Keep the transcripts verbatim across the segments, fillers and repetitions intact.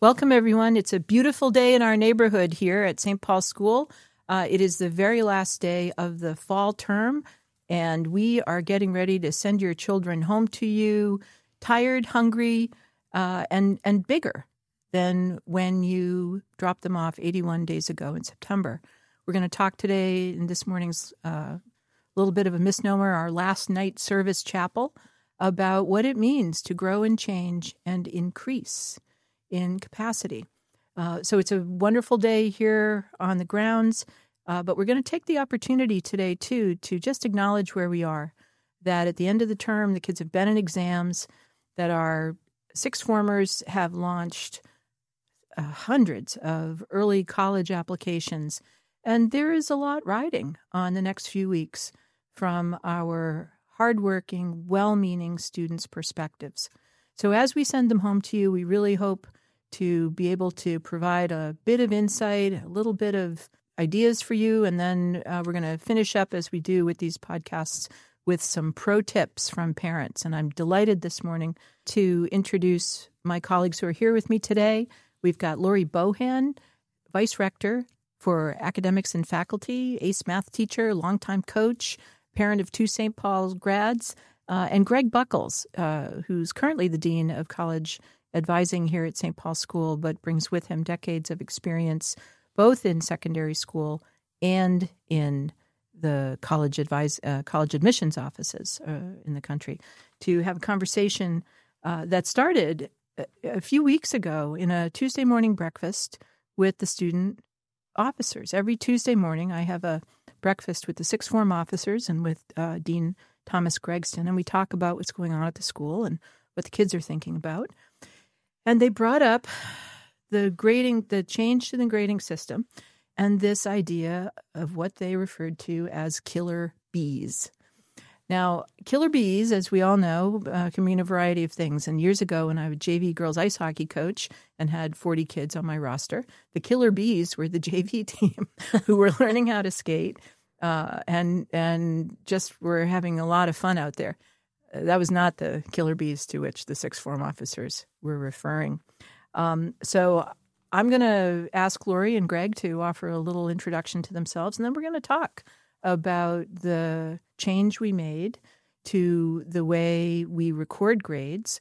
Welcome, everyone. It's a beautiful day in our neighborhood here at Saint Paul School. Uh, it is the very last day of the fall term, and we are getting ready to send your children home to you, tired, hungry, uh, and, and bigger than when you dropped them off eighty-one days ago in September. We're going to talk today in this morning's uh, little bit of a misnomer, our last night service chapel, about what it means to grow and change and increase in capacity. Uh, so it's a wonderful day here on the grounds, uh, but we're going to take the opportunity today, too, to just acknowledge where we are, that at the end of the term, the kids have been in exams, that our sixth formers have launched uh, hundreds of early college applications, and there is a lot riding on the next few weeks from our hardworking, well-meaning students' perspectives. So as we send them home to you, we really hope to be able to provide a bit of insight, a little bit of ideas for you, and then uh, we're going to finish up, as we do with these podcasts, with some pro tips from parents. And I'm delighted this morning to introduce my colleagues who are here with me today. We've got Lori Bohan, Vice Rector for Academics and Faculty, ace math teacher, longtime coach, parent of two Saint Paul's grads, uh, and Greg Buckles, uh, who's currently the Dean of College Advising here at Saint Paul School, but brings with him decades of experience both in secondary school and in the college advise uh, college admissions offices uh, in the country, to have a conversation uh, that started a, a few weeks ago in a Tuesday morning breakfast with the student officers. Every Tuesday morning, I have a breakfast with the sixth form officers and with uh, Dean Thomas Gregston, and we talk about what's going on at the school and what the kids are thinking about. And they brought up the grading, the change to the grading system, and this idea of what they referred to as killer bees. Now, killer bees, as we all know, uh, can mean a variety of things. And years ago, when I was J V girls ice hockey coach and had forty kids on my roster, the killer bees were the J V team who were learning how to skate uh, and and just were having a lot of fun out there. That was not the killer bees to which the sixth form officers were referring. Um, so I'm going to ask Lori and Greg to offer a little introduction to themselves, and then we're going to talk about the change we made to the way we record grades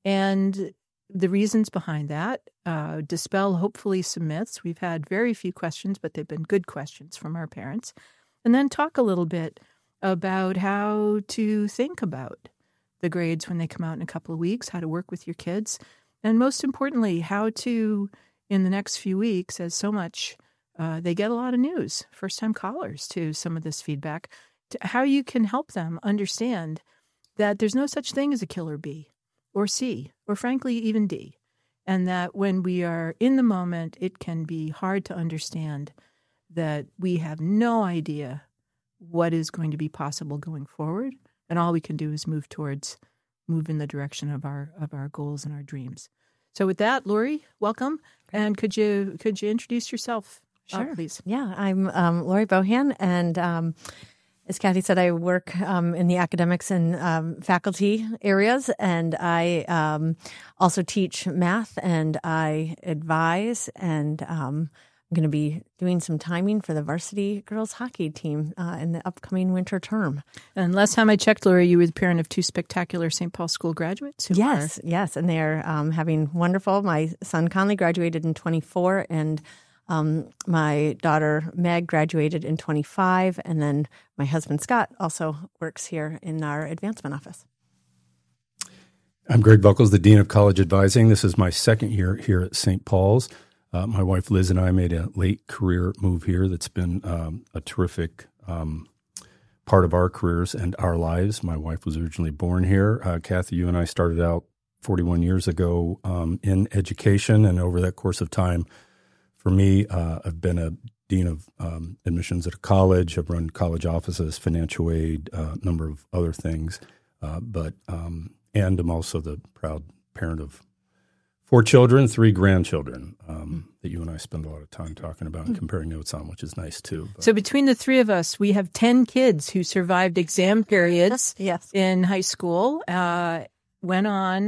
and the reasons behind that, uh, dispel hopefully some myths. We've had very few questions, but they've been good questions from our parents. And then talk a little bit about how to think about the grades when they come out in a couple of weeks, how to work with your kids, and most importantly, how to, in the next few weeks, as so much, uh, they get a lot of news, first-time callers to some of this feedback, to how you can help them understand that there's no such thing as a killer B or C or, frankly, even D, and that when we are in the moment, it can be hard to understand that we have no idea what is going to be possible going forward. And all we can do is move towards, move in the direction of our of our goals and our dreams. So with that, Lori, welcome. And could you could you introduce yourself, sure. uh, please? Yeah, I'm um, Lori Bohan, and um, as Kathy said, I work um, in the academics and um, faculty areas, and I um, also teach math, and I advise, and um, I'm going to be doing some timing for the varsity girls hockey team uh, in the upcoming winter term. And last time I checked, Lori, you were the parent of two spectacular Saint Paul School graduates. Who yes, are... yes, and they are um, having wonderful. My son Conley graduated in twenty-four, and um, my daughter Meg graduated in twenty-five, and then my husband Scott also works here in our advancement office. I'm Greg Buckles, the Dean of College Advising. This is my second year here at Saint Paul's. Uh, my wife Liz and I made a late career move here that's been um, a terrific um, part of our careers and our lives. My wife was originally born here. Uh, Kathy, you and I started out forty-one years ago um, in education, and over that course of time, for me, uh, I've been a dean of um, admissions at a college. I've run college offices, financial aid, a uh, number of other things, uh, but um, and I'm also the proud parent of four children, three grandchildren um, that you and I spend a lot of time talking about and comparing notes on, which is nice too. But. So between the three of us, we have ten kids who survived exam periods yes. in high school, uh, went on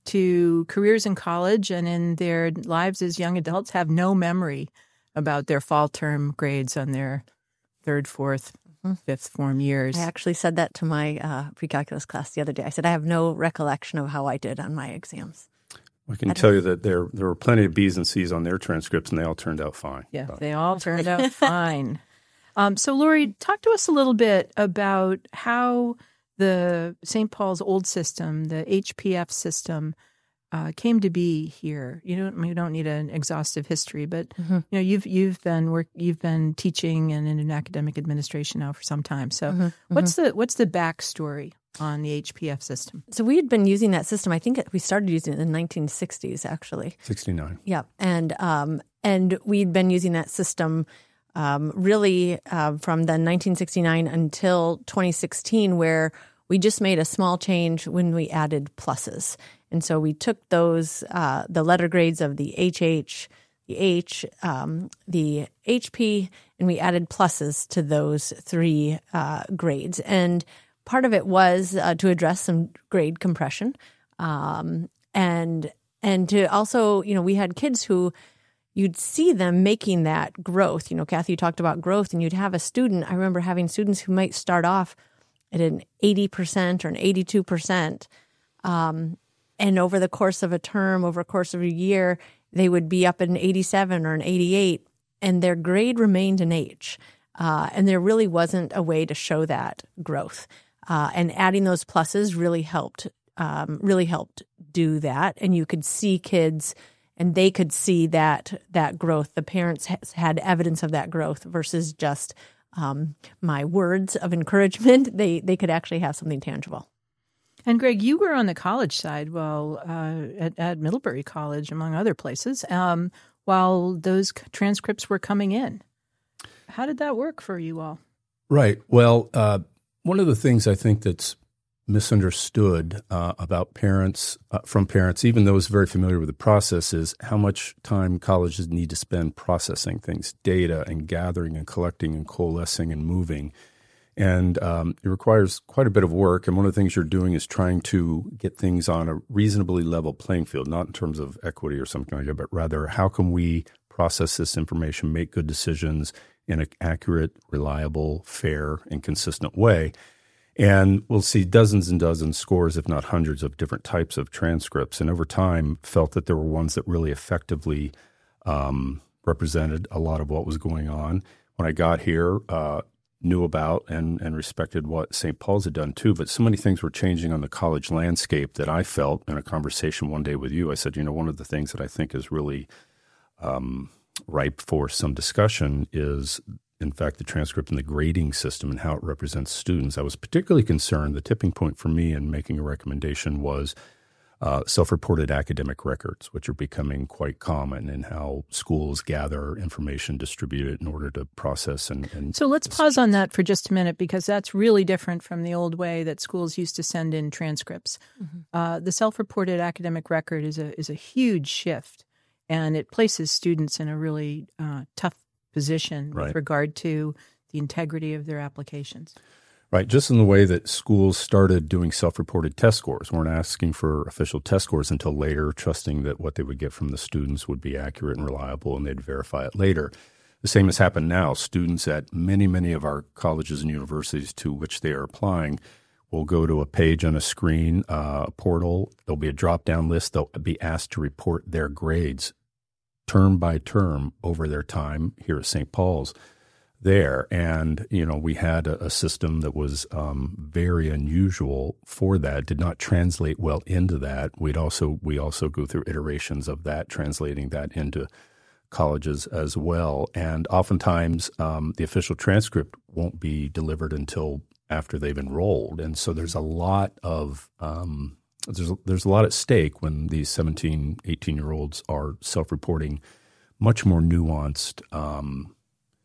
to careers in college and in their lives as young adults have no memory about their fall term grades on their third, fourth, mm-hmm. fifth form years. I actually said that to my uh, pre-calculus class the other day. I said, I have no recollection of how I did on my exams. I can I tell you that there there were plenty of B's and C's on their transcripts, and they all turned out fine. Yeah, but. they all turned out fine. Um, so, Lori, talk to us a little bit about how the Saint Paul's old system, the H P F system, uh, came to be here. You don't you don't need an exhaustive history, but mm-hmm. you know you've you've been work you've been teaching and in an academic administration now for some time. So, mm-hmm. what's the what's the backstory on the H P F system? So we had been using that system. I think we started using it in the nineteen sixties, actually. sixty-nine. Yeah, and um, and we'd been using that system um, really uh, from the nineteen sixty-nine until twenty sixteen, where we just made a small change when we added pluses. And so we took those, uh, the letter grades of the H H, the H, um, the H P, and we added pluses to those three uh, grades. And part of it was uh, to address some grade compression, um, and and to also, you know, we had kids who you'd see them making that growth. You know, Kathy, you talked about growth, and you'd have a student. I remember having students who might start off at an eighty percent or an eighty-two percent, um, and over the course of a term, over the course of a year, they would be up at an eighty-seven or an eighty-eight, and their grade remained an H. Uh, and there really wasn't a way to show that growth. Uh, and adding those pluses really helped, um, really helped do that. And you could see kids, and they could see that that growth. The parents ha- had evidence of that growth versus just um, my words of encouragement. They they could actually have something tangible. And Greg, you were on the college side, well, uh, at, at Middlebury College, among other places, um, while those transcripts were coming in. How did that work for you all? Right. Well, uh, one of the things I think that's misunderstood uh, about parents, uh, from parents, even those very familiar with the process, is how much time colleges need to spend processing things, data and gathering and collecting and coalescing and moving. And um, it requires quite a bit of work. And one of the things you're doing is trying to get things on a reasonably level playing field, not in terms of equity or something like that, but rather how can we process this information, make good decisions in an accurate, reliable, fair, and consistent way. And we'll see dozens and dozens, scores, if not hundreds, of different types of transcripts. And over time, felt that there were ones that really effectively um, represented a lot of what was going on. When I got here, uh, knew about and, and respected what Saint Paul's had done too, but so many things were changing on the college landscape that I felt in a conversation one day with you. I said, you know, one of the things that I think is really um, ripe for some discussion is, in fact, the transcript and the grading system and how it represents students. I was particularly concerned, the tipping point for me in making a recommendation was uh, self-reported academic records, which are becoming quite common in how schools gather information, distribute it in order to process. And, and So let's pause on that for just a minute, because that's really different from the old way that schools used to send in transcripts. Mm-hmm. Uh, the self-reported academic record is a is a huge shift, and it places students in a really uh, tough position with right. regard to the integrity of their applications. Right. Just in the way that schools started doing self-reported test scores, weren't asking for official test scores until later, trusting that what they would get from the students would be accurate and reliable, and they'd verify it later. The same has happened now. Students at many, many of our colleges and universities to which they are applying will go to a page on a screen, uh, a portal. There'll be a drop-down list. They'll be asked to report their grades term by term over their time here at Saint Paul's there. And, you know, we had a, a system that was um, very unusual for that, did not translate well into that. We'd also, we also go through iterations of that, translating that into colleges as well. And oftentimes um, the official transcript won't be delivered until after they've enrolled. And so there's a lot of um, there's there's a lot at stake when these seventeen, eighteen-year-olds are self-reporting much more nuanced um,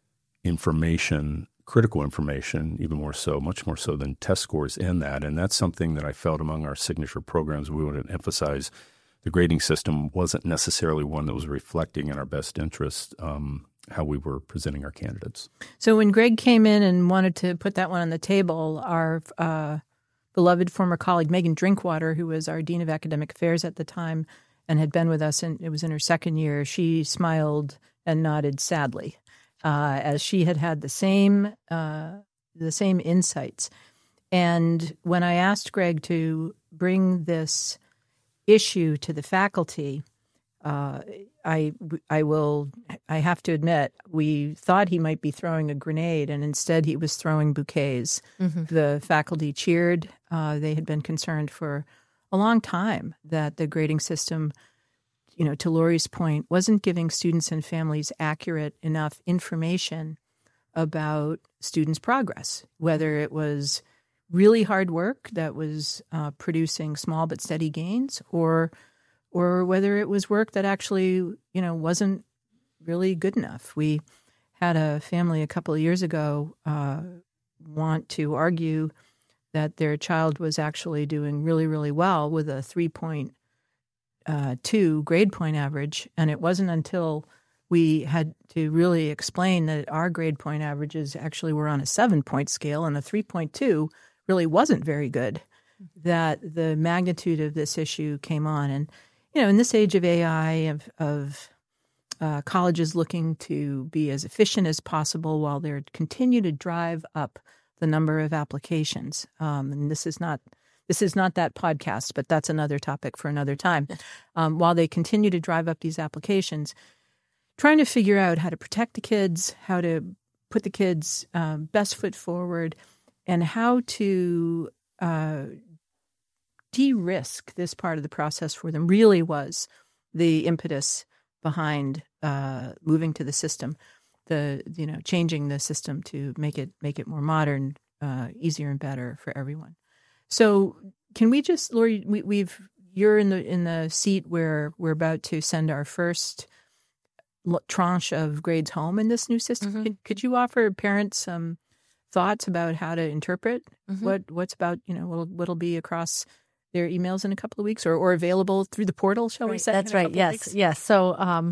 information, critical information, even more so, much more so than test scores in that. And that's something that I felt among our signature programs we want to emphasize. The grading system wasn't necessarily one that was reflecting in our best interest um, how we were presenting our candidates. So when Greg came in and wanted to put that one on the table, our uh, beloved former colleague, Megan Drinkwater, who was our Dean of Academic Affairs at the time and had been with us, and it was in her second year, she smiled and nodded sadly uh, as she had had the same uh, the same insights. And when I asked Greg to bring this issue to the faculty, uh, I I will I have to admit we thought he might be throwing a grenade, and instead he was throwing bouquets. Mm-hmm. The faculty cheered. Uh, they had been concerned for a long time that the grading system, you know, to Lori's point, wasn't giving students and families accurate enough information about students' progress, whether it was really hard work that was uh, producing small but steady gains, or or whether it was work that actually, you know, wasn't really good enough. We had a family a couple of years ago uh, want to argue that their child was actually doing really, really well with a three point two grade point average, and it wasn't until we had to really explain that our grade point averages actually were on a seven-point scale, and a three point two really wasn't very good, that the magnitude of this issue came on. And, you know, in this age of A I, of, of uh, colleges looking to be as efficient as possible while they continue to drive up the number of applications. Um, and this is not this is not that podcast, but that's another topic for another time. Um, while they continue to drive up these applications, trying to figure out how to protect the kids, how to put the kids' um, best foot forward, and how to uh, de-risk this part of the process for them really was the impetus behind uh, moving to the system, the you know changing the system to make it make it more modern, uh, easier and better for everyone. So, can we just, Lori, we, we've you're in the in the seat where we're about to send our first tranche of grades home in this new system. Mm-hmm. Could, could you offer parents some thoughts about how to interpret mm-hmm. what what's about, you know, what'll, what'll be across their emails in a couple of weeks, or, or available through the portal, shall right. we say? That's right. Yes. Yes. So um,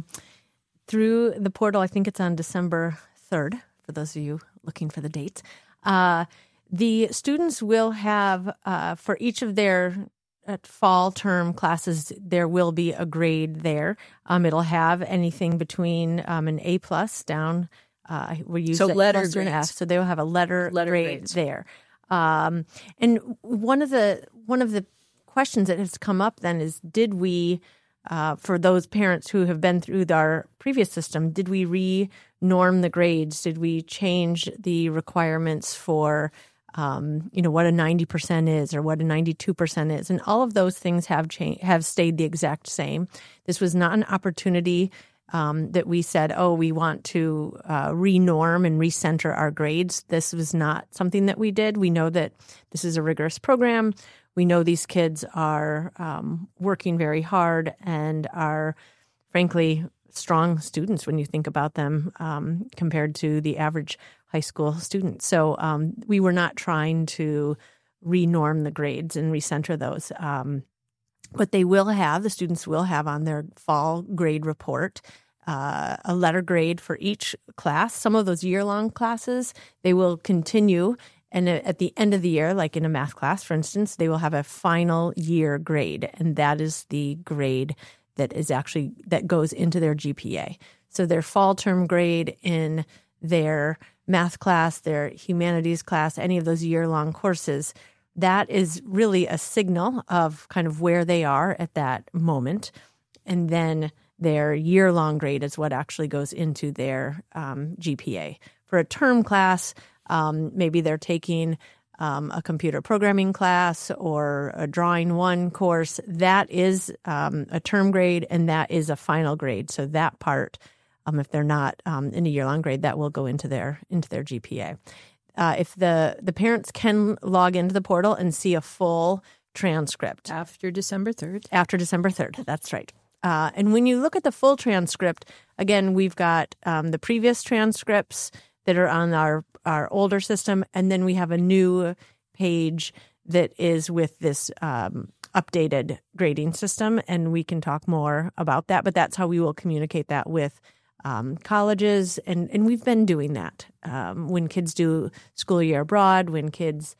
through the portal, I think it's on December third, for those of you looking for the dates. Uh, the students will have, uh, for each of their at fall term classes, there will be a grade there. Um, it'll have anything between um, an A plus down. Uh, we use so letter grades. An F, so they will have a letter, letter grade grades. there. Um, and one of the one of the questions that has come up then is, did we, uh, for those parents who have been through our previous system, did we re-norm the grades? Did we change the requirements for Um, you know, what a ninety percent is or what a ninety-two percent is? And all of those things have changed, have stayed the exact same. This was not an opportunity um, that we said, oh, we want to uh, re-norm and recenter our grades. This was not something that we did. We know that this is a rigorous program. We know these kids are um, working very hard and are, frankly, strong students when you think about them um, compared to the average high school student. So um, we were not trying to re-norm the grades and recenter those. Um, but they will have, the students will have on their fall grade report uh, a letter grade for each class. Some of those year-long classes, they will continue. And at the end of the year, like in a math class, for instance, they will have a final year grade. And that is the grade that is actually, that goes into their G P A. So their fall term grade in their math class, their humanities class, any of those year-long courses, that is really a signal of kind of where they are at that moment. And then their year-long grade is what actually goes into their um, G P A. For a term class, um, maybe they're taking um, a computer programming class or a drawing one course. That is um, a term grade, and that is a final grade. So that part, Um, if they're not um, in a year-long grade, that will go into their into their G P A. Uh, if the the parents can log into the portal and see a full transcript after December third. After December third, that's right. Uh, and when you look at the full transcript, again, we've got um, the previous transcripts that are on our our older system, and then we have a new page that is with this um, updated grading system, and we can talk more about that. But that's how we will communicate that with Um, colleges, and, and we've been doing that. Um, when kids do school year abroad, when kids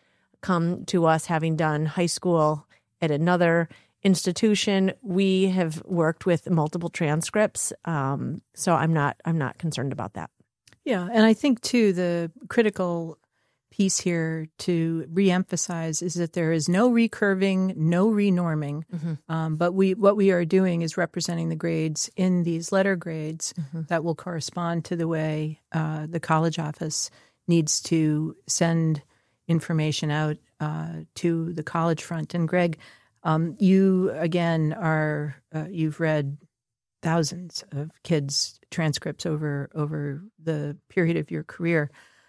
come to us having done high school at another institution. We have worked with multiple transcripts, um, so I'm not I'm not concerned about that. Yeah, and I think too the critical piece here to reemphasize is that there is no recurving, no renorming, mm-hmm. um, but we what we are doing is representing the grades in these letter grades mm-hmm. that will correspond to the way uh, the college office needs to send information out uh, to the college front. And Greg, um, you again are uh, you've read thousands of kids' transcripts over over the period of your career.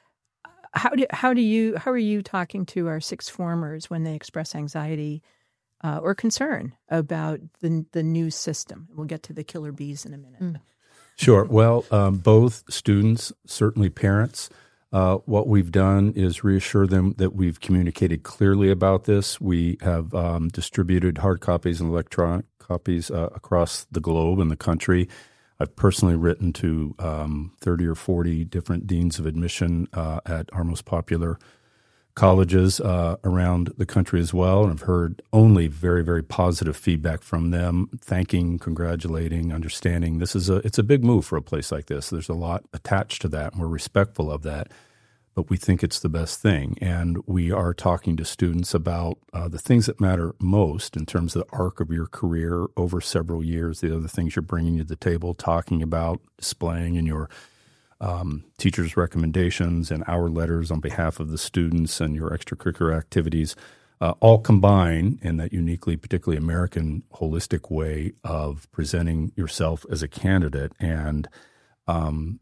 How do how do you how are you talking to our sixth formers when they express anxiety uh, or concern about the the new system? We'll get to the killer bees in a minute. Mm. Sure. Well, um, both students, certainly parents. Uh, what we've done is reassure them that we've communicated clearly about this. We have um, distributed hard copies and electronic copies uh, across the globe and the country. I've personally written to um, thirty or forty different deans of admission uh, at our most popular colleges uh, around the country as well, and I've heard only very, very positive feedback from them, thanking, congratulating, understanding. This is a it's a big move for a place like this. There's a lot attached to that, and we're respectful of that, but we think it's the best thing. And we are talking to students about uh, the things that matter most in terms of the arc of your career over several years, the other things you're bringing to the table, talking about, displaying in your um, teachers' recommendations and our letters on behalf of the students and your extracurricular activities, uh, all combine in that uniquely, particularly American, holistic way of presenting yourself as a candidate. And um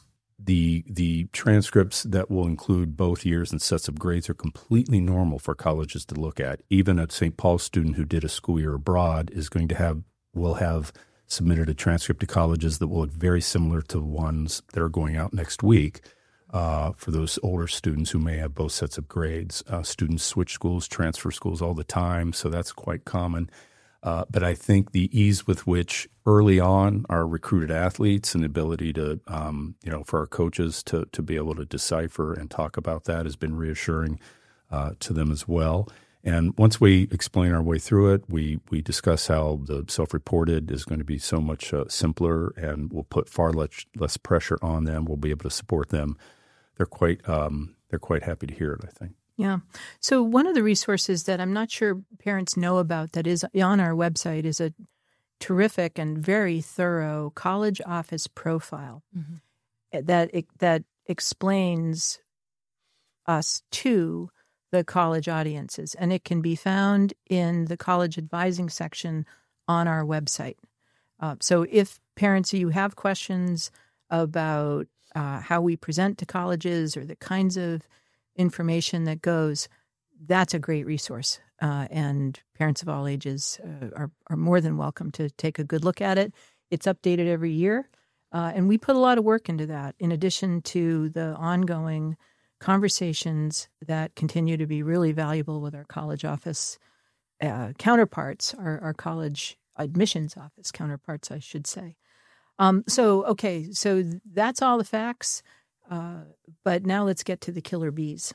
The the transcripts that will include both years and sets of grades are completely normal for colleges to look at. Even a Saint Paul's student who did a school year abroad is going to have will have submitted a transcript to colleges that will look very similar to the ones that are going out next week uh, for those older students who may have both sets of grades. Uh, students switch schools, transfer schools all the time, so that's quite common. Uh, but I think the ease with which early on our recruited athletes and the ability to, um, you know, for our coaches to to be able to decipher and talk about that has been reassuring uh, to them as well. And once we explain our way through it, we we discuss how the self-reported is going to be so much uh, simpler and will put far less less pressure on them. We'll be able to support them. They're quite um, they're quite happy to hear it, I think. Yeah. So one of the resources that I'm not sure parents know about that is on our website is a terrific and very thorough college office profile mm-hmm. that that explains us to the college audiences. And it can be found in the college advising section on our website. Uh, so if parents, you have questions about uh, how we present to colleges or the kinds of information that goes, that's a great resource. Uh, and parents of all ages uh, are, are more than welcome to take a good look at it. It's updated every year. Uh, and we put a lot of work into that, in addition to the ongoing conversations that continue to be really valuable with our college office uh, counterparts, our, our college admissions office counterparts, I should say. Um, so, okay, so that's all the facts. Uh, but now let's get to the killer bees.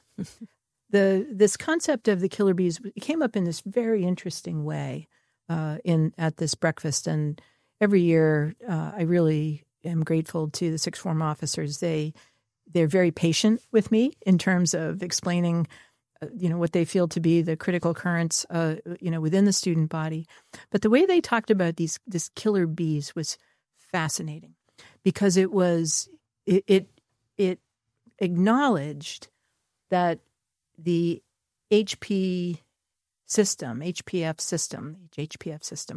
the This concept of the killer bees came up in this very interesting way uh, in at this breakfast. And every year, uh, I really am grateful to the sixth form officers. They they're very patient with me in terms of explaining, uh, you know, what they feel to be the critical currents, uh, you know, within the student body. But the way they talked about these this killer bees was fascinating, because it was it it, it acknowledged that the H P system, H P F system, H P F system,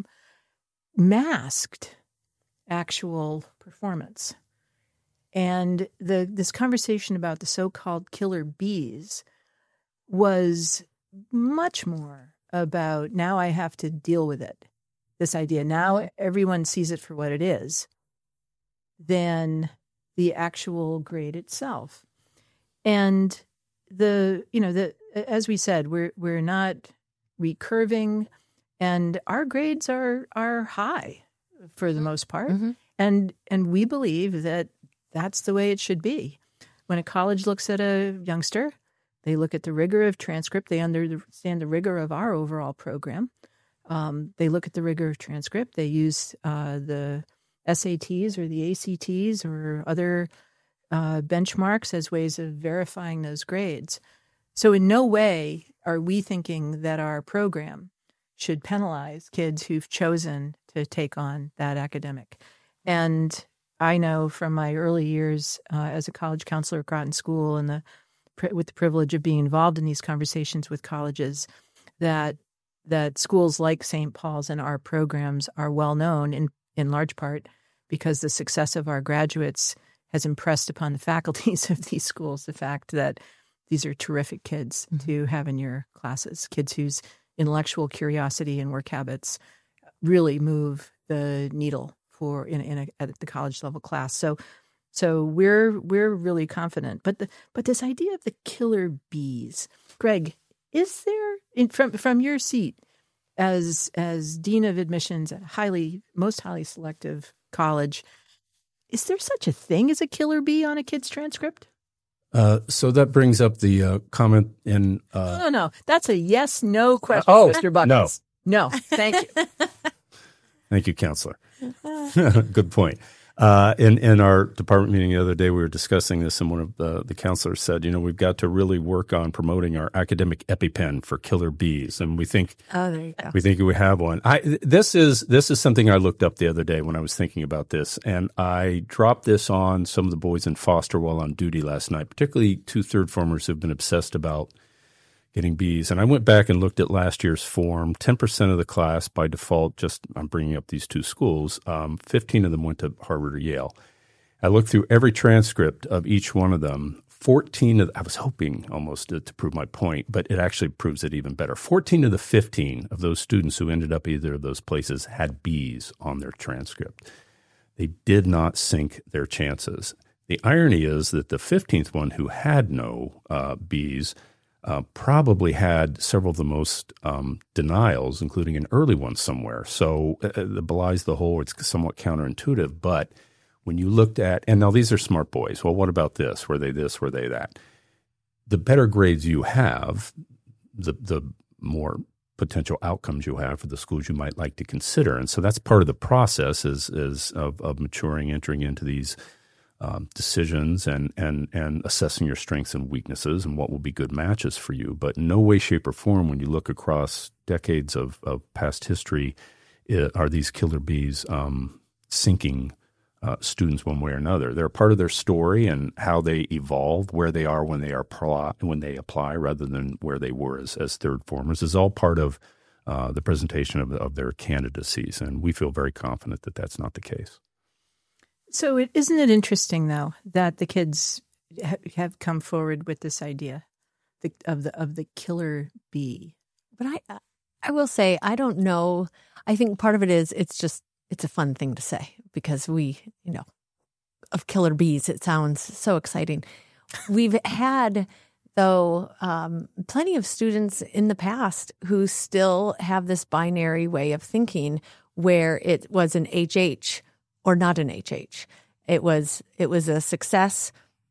masked actual performance. And the this conversation about the so-called killer bees was much more about, now I have to deal with it, this idea. Now everyone sees it for what it is, than the actual grade itself. And the, you know, the, as we said, we're we're not recurving, and our grades are are high for the most part. Mm-hmm. And and we believe that that's the way it should be. When a college looks at a youngster, They look at the rigor of transcript. They understand the rigor of our overall program. Um, they look at the rigor of transcript. They use uh, the S A Ts or the A C Ts or other uh, benchmarks as ways of verifying those grades. So in no way are we thinking that our program should penalize kids who've chosen to take on that academic. And I know from my early years uh, as a college counselor at Groton School and the with the privilege of being involved in these conversations with colleges that that schools like Saint Paul's and our programs are well known in, in large part because the success of our graduates has impressed upon the faculties of these schools the fact that these are terrific kids mm-hmm. to have in your classes, kids whose intellectual curiosity and work habits really move the needle for in, in a, at the college level class. So So we're we're really confident, but the but this idea of the killer bees, Greg, is there in, from from your seat as as dean of admissions at a highly most highly selective college, is there such a thing as a killer bee on a kid's transcript? Uh, so that brings up the uh, comment in. Uh, no, no, no, that's a yes no question, oh, Mister Buckles. No, no, thank you, thank you, counselor. Good point. Uh, in, in our department meeting the other day, we were discussing this, and one of the, the counselors said, you know, we've got to really work on promoting our academic EpiPen for killer bees. And we think, oh, there you go. We think we have one. I, this is, this is something I looked up the other day when I was thinking about this, and I dropped this on some of the boys in Foster while on duty last night, particularly two third formers who've been obsessed about getting B's. And I went back and looked at last year's form. ten percent of the class by default, just I'm bringing up these two schools, um, fifteen of them went to Harvard or Yale. I looked through every transcript of each one of them. fourteen of, I was hoping almost to, to prove my point, but it actually proves it even better. fourteen of the fifteen of those students who ended up either of those places had B's on their transcript. They did not sink their chances. The irony is that the fifteenth one who had no uh, B's Uh, probably had several of the most um, denials, including an early one somewhere. So uh, it belies the whole, it's somewhat counterintuitive. But when you looked at, and now these are smart boys. Well, what about this? Were they this? Were they that? The better grades you have, the the more potential outcomes you have for the schools you might like to consider. And so that's part of the process is, is of, of maturing, entering into these Um, decisions and, and, and assessing your strengths and weaknesses and what will be good matches for you. But in no way, shape, or form, when you look across decades of, of past history, it, are these killer bees um, sinking uh, students one way or another. They're part of their story and how they evolve, where they are when they are pro- when they apply, rather than where they were as, as third formers, is all part of uh, the presentation of, of their candidacies. And we feel very confident that that's not the case. So it, isn't it interesting, though, that the kids ha- have come forward with this idea the, of the of the killer bee? But I, I will say, I don't know. I think part of it is it's just it's a fun thing to say because we, you know, of killer bees. It sounds so exciting. We've had, though, um, plenty of students in the past who still have this binary way of thinking where it was an H H or not an H H. It was it was a success,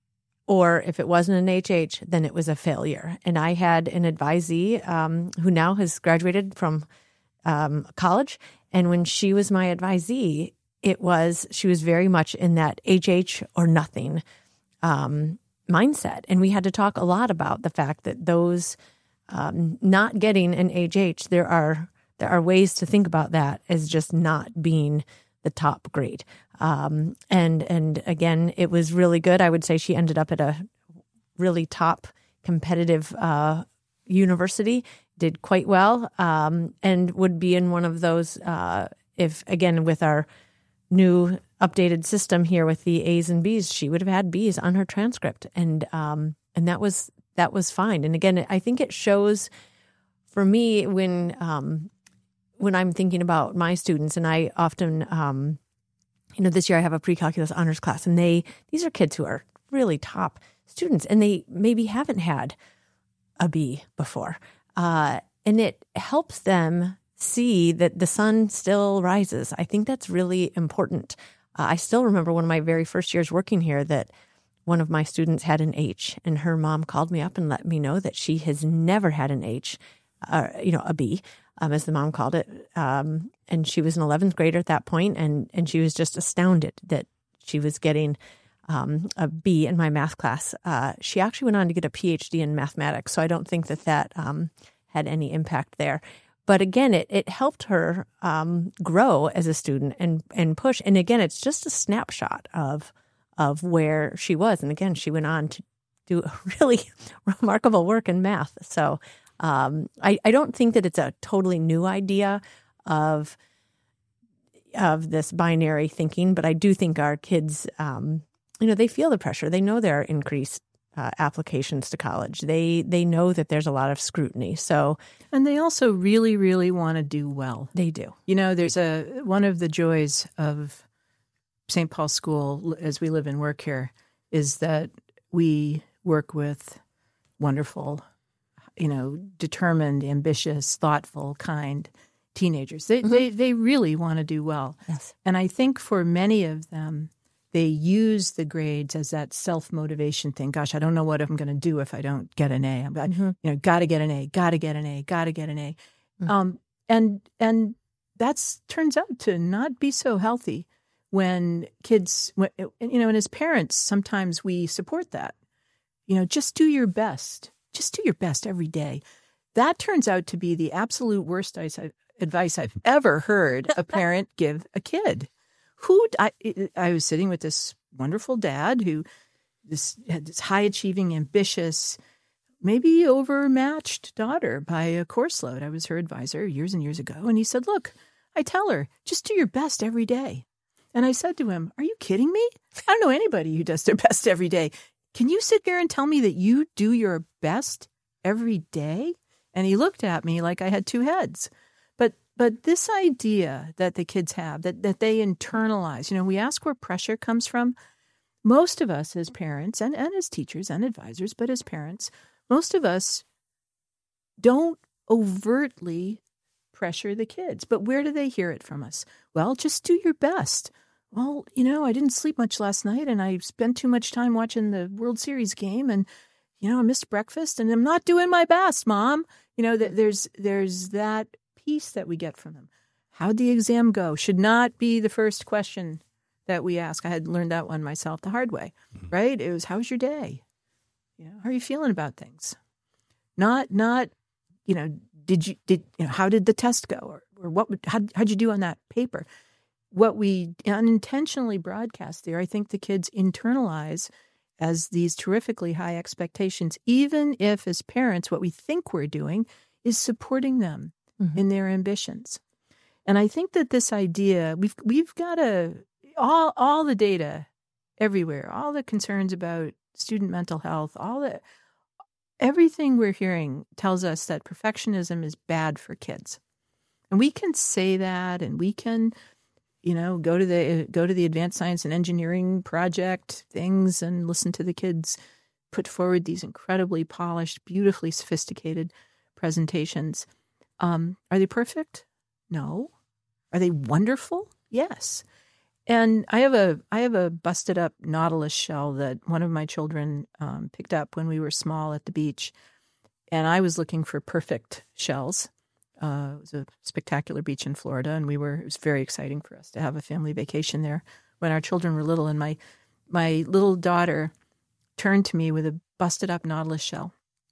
or if it wasn't an H H, then it was a failure. And I had an advisee um, who now has graduated from um, college, and when she was my advisee, it was she was very much in that H H or nothing um, mindset. And we had to talk a lot about the fact that those um, not getting an H H, there are there are ways to think about that as just not being the top grade. Um, and, and again, it was really good. I would say she ended up at a really top competitive uh, university, did quite well, um, and would be in one of those, uh, if again, with our new updated system here with the A's and B's, she would have had B's on her transcript. And, um, and that was, that was fine. And again, I think it shows for me when, um, when I'm thinking about my students, and I often, um, you know, this year I have a pre-calculus honors class, and they, these are kids who are really top students, and they maybe haven't had a B before. Uh, and it helps them see that the sun still rises. I think that's really important. Uh, I still remember one of my very first years working here that one of my students had an H, and her mom called me up and let me know that she has never had an H, uh, you know, a B, um, as the mom called it. Um, and she was an eleventh grader at that point, and, and she was just astounded that she was getting um, a B in my math class. Uh, she actually went on to get a P H D in mathematics, so I don't think that that um, had any impact there. But again, it it helped her um, grow as a student and and push. And again, it's just a snapshot of of where she was. And again, she went on to do really remarkable work in math. So um, I I don't think that it's a totally new idea of of this binary thinking, but I do think our kids, um, you know, they feel the pressure. They know there are increased Uh, applications to college. They they know that there's a lot of scrutiny. So, and they also really, really want to do well. They do. You know, there's a one of the joys of Saint Paul School as we live and work here is that we work with wonderful, you know, determined, ambitious, thoughtful, kind teenagers. They mm-hmm. they they really want to do well. Yes. And I think for many of them, they use the grades as that self-motivation thing. Gosh, I don't know what I'm going to do if I don't get an A. I'm, mm-hmm. you know, got to get an A, got to get an A, got to get an A. Mm-hmm. Um, and and that's turns out to not be so healthy when kids, when, you know, and as parents, sometimes we support that. You know, just do your best. Just do your best every day. That turns out to be the absolute worst advice I've ever heard a parent give a kid. Who I, I was sitting with this wonderful dad who this had this high achieving, ambitious, maybe overmatched daughter by a course load. I was her advisor years and years ago, and he said, "Look, I tell her just do your best every day." And I said to him, "Are you kidding me? I don't know anybody who does their best every day. Can you sit here and tell me that you do your best every day?" And he looked at me like I had two heads. But But this idea that the kids have, that, that they internalize, you know, we ask where pressure comes from. Most of us as parents and, and as teachers and advisors, but as parents, most of us don't overtly pressure the kids. But where do they hear it from us? Well, just do your best. Well, you know, I didn't sleep much last night and I spent too much time watching the World Series game and, you know, I missed breakfast and I'm not doing my best, Mom. You know, there's there's that piece that we get from them. How'd the exam go? Should not be the first question that we ask. I had learned that one myself the hard way, mm-hmm. right? It was, how was your day? You know, how are you feeling about things? Not, not, you know, did you, did, you know, how did the test go? Or, or what, would, how, how'd you do on that paper? What we unintentionally broadcast there, I think the kids internalize as these terrifically high expectations, even if as parents, what we think we're doing is supporting them Mm-hmm. in their ambitions. And I think that this idea, we've we've got to, all all the data everywhere, all the concerns about student mental health, all the, everything we're hearing tells us that perfectionism is bad for kids. And we can say that, and we can, you know, go to the go to the advanced science and engineering project things and listen to the kids put forward these incredibly polished, beautifully sophisticated presentations. Um, are they perfect? No. Are they wonderful? Yes. And I have a I have a busted up nautilus shell that one of my children um, picked up when we were small at the beach, and I was looking for perfect shells. Uh, it was a spectacular beach in Florida, and we were it was very exciting for us to have a family vacation there when our children were little. And my my little daughter turned to me with a busted up nautilus shell.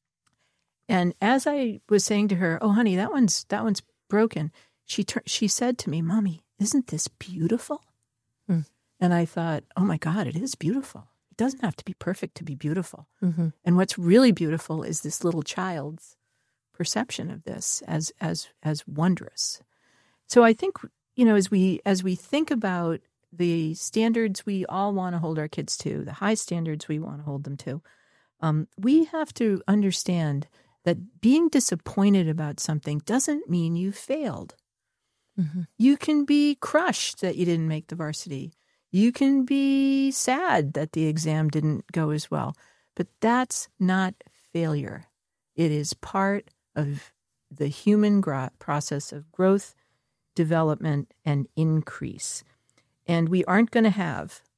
And as I was saying to her, "Oh, honey, that one's that one's broken," she tur- she said to me, "Mommy, isn't this beautiful?" Mm. And I thought, "Oh my God, it is beautiful. It doesn't have to be perfect to be beautiful." Mm-hmm. And what's really beautiful is this little child's perception of this as as as wondrous. So I think, you know, as we as we think about the standards we all want to hold our kids to, the high standards we want to hold them to, um, we have to understand that being disappointed about something doesn't mean you failed. Mm-hmm. You can be crushed that you didn't make the varsity. You can be sad that the exam didn't go as well. But that's not failure. It is part of the human gro- process of growth, development, and increase. And we aren't going to have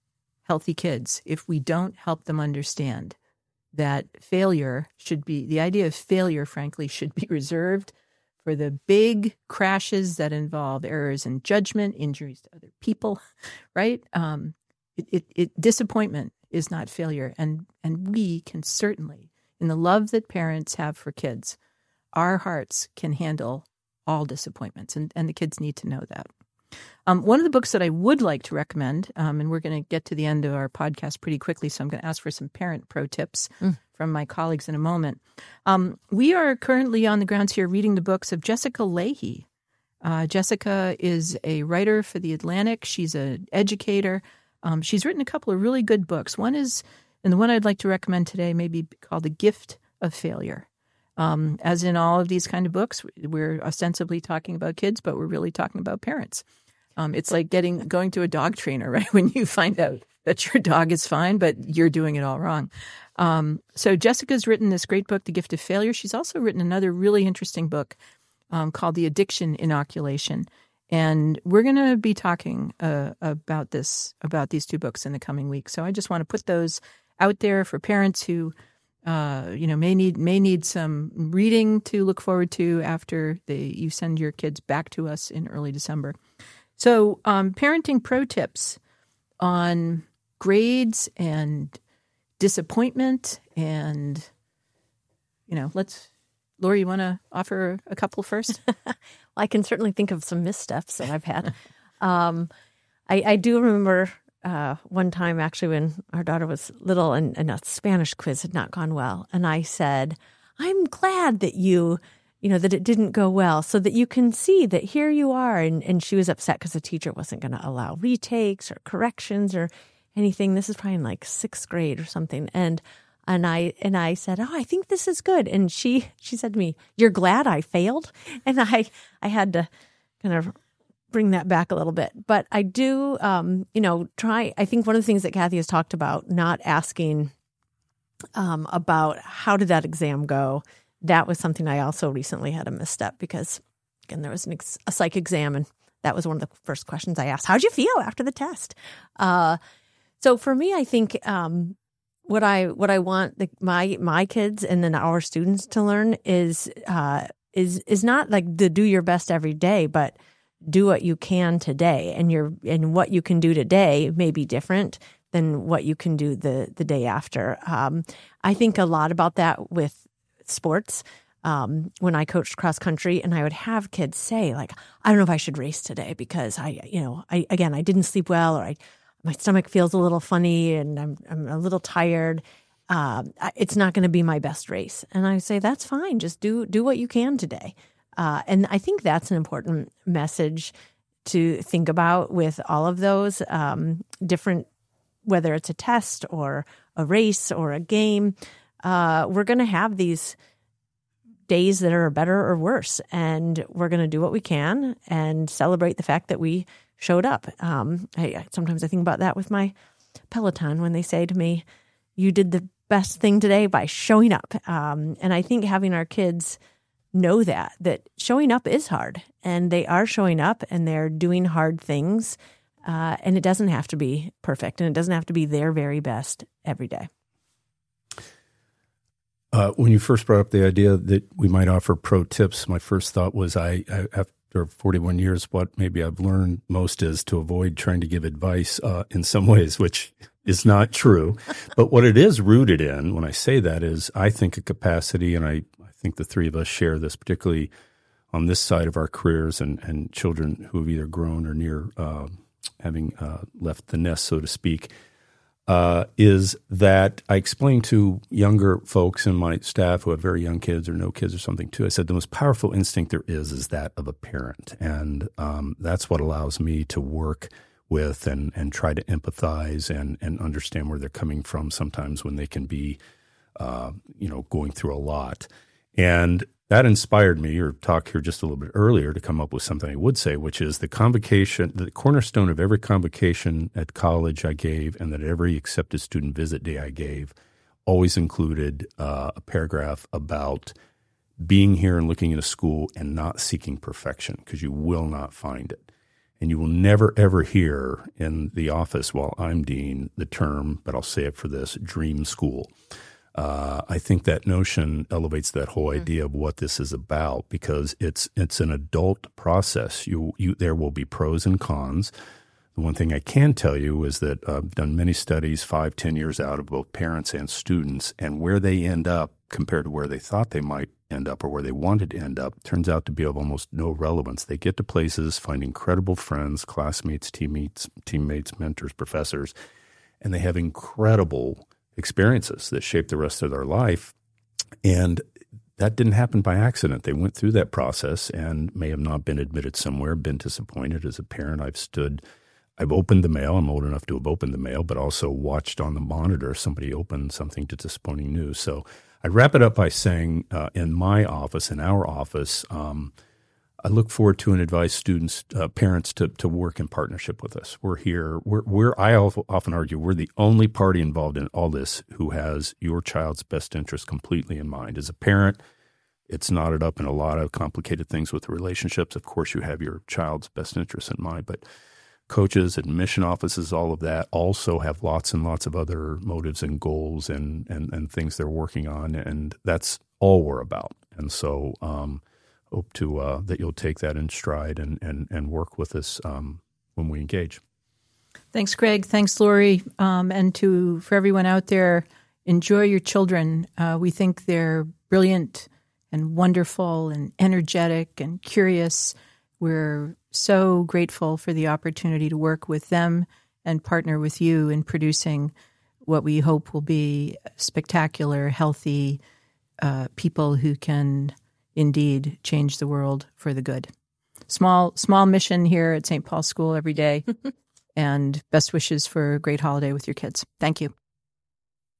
healthy kids if we don't help them understand that failure should be, the idea of failure, frankly, should be reserved for the big crashes that involve errors in judgment, injuries to other people, right? Um, it, it, it, disappointment is not failure. And, and we can certainly, in the love that parents have for kids, our hearts can handle all disappointments, and, and the kids need to know that. Um, one of the books that I would like to recommend, um, and we're going to get to the end of our podcast pretty quickly, so I'm going to ask for some parent pro tips mm. from my colleagues in a moment. Um, we are currently on the grounds here reading the books of Jessica Lahey. Uh, Jessica is a writer for The Atlantic. She's an educator. Um, she's written a couple of really good books. One is, and the one I'd like to recommend today, may be called The Gift of Failure. Um, as in all of these kind of books, we're ostensibly talking about kids, but we're really talking about parents. Um, it's like getting going to a dog trainer, right? When you find out that your dog is fine, but you're doing it all wrong. Um, so Jessica's written this great book, The Gift of Failure. She's also written another really interesting book um, called The Addiction Inoculation. And we're going to be talking uh, about this, about these two books in the coming weeks. So I just want to put those out there for parents who Uh, you know, may need may need some reading to look forward to after they, you send your kids back to us in early December. So, um, parenting pro tips on grades and disappointment, and you know, let's. Lori, you want to offer a couple first? Well, I can certainly think of some missteps that I've had. um, I, I do remember. Uh, one time, actually, when our daughter was little and, and a Spanish quiz had not gone well. And I said, I'm glad that you, you know, that it didn't go well so that you can see that here you are. And, and she was upset because the teacher wasn't going to allow retakes or corrections or anything. This is probably in like sixth grade or something. And and I and I said, oh, I think this is good. And she she said to me, you're glad I failed? And I I had to kind of bring that back a little bit. But I do, um, you know, try, I think one of the things that Kathy has talked about, not asking um, about how did that exam go, that was something I also recently had a misstep because, again, there was an ex- a psych exam, and that was one of the first questions I asked. How'd you feel after the test? Uh, so for me, I think um, what I what I want the, my my kids and then our students to learn is uh, is is not like to do your best every day, but do what you can today, and your and what you can do today may be different than what you can do the the day after. Um, I think a lot about that with sports. Um, when I coached cross country, and I would have kids say, like, I don't know if I should race today because I, you know, I again I didn't sleep well, or I my stomach feels a little funny, and I'm I'm a little tired. Um, it's not going to be my best race, and I say that's fine. Just do do what you can today. Uh, and I think that's an important message to think about with all of those um, different, whether it's a test or a race or a game. Uh, we're going to have these days that are better or worse, and we're going to do what we can and celebrate the fact that we showed up. Um, I, I, sometimes I think about that with my Peloton when they say to me, you did the best thing today by showing up. Um, and I think having our kids know that, that showing up is hard, and they are showing up and they're doing hard things. Uh, and it doesn't have to be perfect, and it doesn't have to be their very best every day. Uh, when you first brought up the idea that we might offer pro tips, my first thought was I, I after forty-one years, what maybe I've learned most is to avoid trying to give advice uh, in some ways, which is not true. But what it is rooted in, when I say that, is I think a capacity, and I, I think the three of us share this, particularly on this side of our careers and, and children who have either grown or near uh, having uh, left the nest, so to speak, uh, is that I explain to younger folks in my staff who have very young kids or no kids or something too, I said the most powerful instinct there is is that of a parent. And um, that's what allows me to work with and, and try to empathize and, and understand where they're coming from sometimes when they can be, uh, you know, going through a lot. And that inspired me, or talk here just a little bit earlier, to come up with something I would say, which is the convocation, the cornerstone of every convocation at college I gave, and that every accepted student visit day I gave, always included uh, a paragraph about being here and looking at a school and not seeking perfection, because you will not find it. And you will never, ever hear in the office while I'm dean the term, but I'll say it for this, dream school. Uh, I think that notion elevates that whole mm-hmm. idea of what this is about, because it's it's an adult process. You you there will be pros and cons. The one thing I can tell you is that I've done many studies, five, ten years out, of both parents and students, and where they end up compared to where they thought they might end up or where they wanted to end up turns out to be of almost no relevance. They get to places, find incredible friends, classmates, teammates, teammates, mentors, professors, and they have incredible experiences that shape the rest of their life. And that didn't happen by accident. They went through that process and may have not been admitted somewhere, been disappointed. As a parent, I've stood I've opened the mail. I'm old enough to have opened the mail, but also watched on the monitor somebody open something to disappointing news. So I'd wrap it up by saying uh, in my office, in our office, um, I look forward to and advise students, uh, parents to to work in partnership with us. We're here. We're, we're I often argue we're the only party involved in all this who has your child's best interest completely in mind. As a parent, it's knotted up in a lot of complicated things with relationships. Of course, you have your child's best interest in mind, but coaches, admission offices, all of that also have lots and lots of other motives and goals and and, and things they're working on, and that's all we're about. And so um, hope to uh, that you'll take that in stride and and, and work with us um, when we engage. Thanks, Greg. Thanks, Lori. Um, and to for everyone out there, enjoy your children. Uh, we think they're brilliant and wonderful and energetic and curious. We're so grateful for the opportunity to work with them and partner with you in producing what we hope will be spectacular, healthy uh, people who can indeed change the world for the good. Small, small mission here at Saint Paul's School every day, and best wishes for a great holiday with your kids. Thank you.